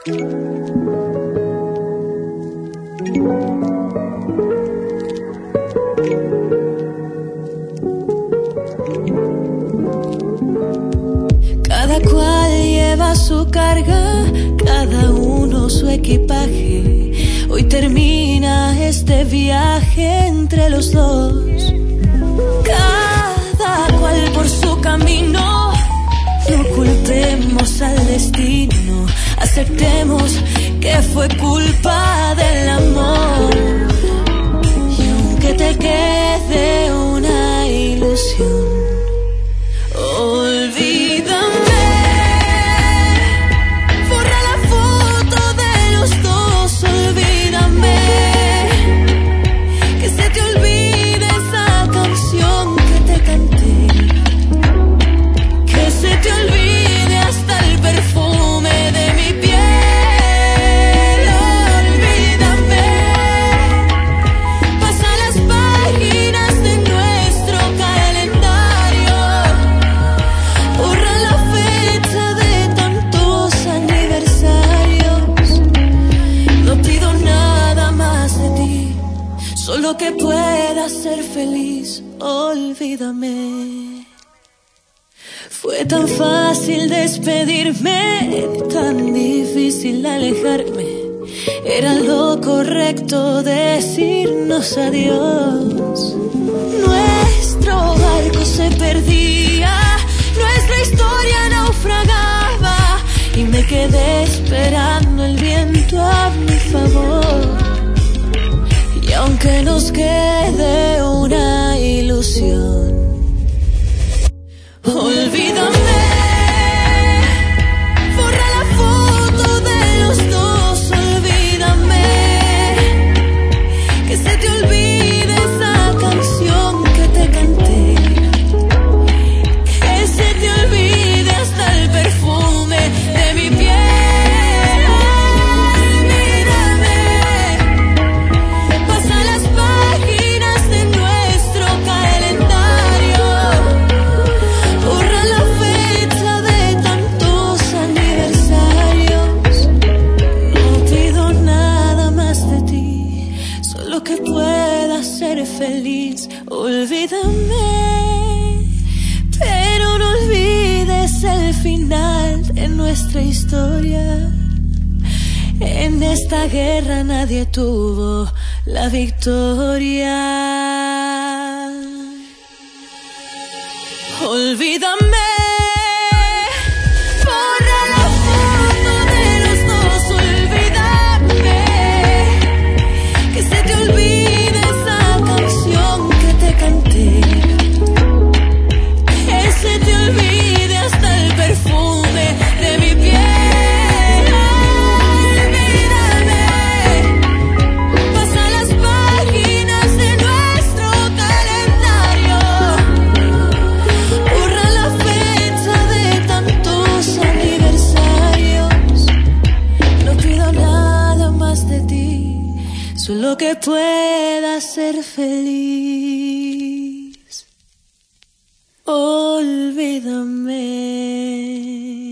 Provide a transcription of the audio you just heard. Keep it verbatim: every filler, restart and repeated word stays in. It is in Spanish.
Cada cual lleva su carga, cada uno su equipaje. Hoy termina este viaje entre los dos. Cada cual por su camino. No culpemos al destino. Aceptemos que fue culpa del amor. Y aunque te quede una ilusión, olvídame. Borra la foto de los dos, olvídame. Que se te olvide esa canción que te canté. Que se te olvide hasta el perfume de mi piel. Olvídame. Pasa las páginas de nuestro calendario. Borra la fecha de tantos aniversarios. No pido nada más de ti, solo que puedas ser feliz. Olvídame. Fue tan fácil despedirme, tan difícil alejarme. Era lo correcto decirnos adiós. Nuestro barco se perdía, nuestra historia naufragaba, y me quedé esperando el viento a mi favor. Y aunque nos quede una ilusión, olvídame. Borra la foto de los dos, olvídame. Que se te olvide esa canción que te canté. Que se te olvide hasta el perfume de mi piel. Olvídame. Pasa las páginas de nuestro calendario. Borra la fecha de tantos aniversarios. No pido nada más de ti, solo que puedas ser feliz. Olvídame, pero no olvides el final de nuestra historia. En esta guerra nadie tuvo la victoria. Olvídame. Borra la foto de los dos, olvídame. Que se te olvide esa canción que te canté. Que se te olvide hasta el perfume de mi piel. Olvídame. Pasa las páginas de nuestro calendario. Borra la fecha de tantos aniversarios. No pido nada más de ti, solo que puedas ser feliz. Olvídame.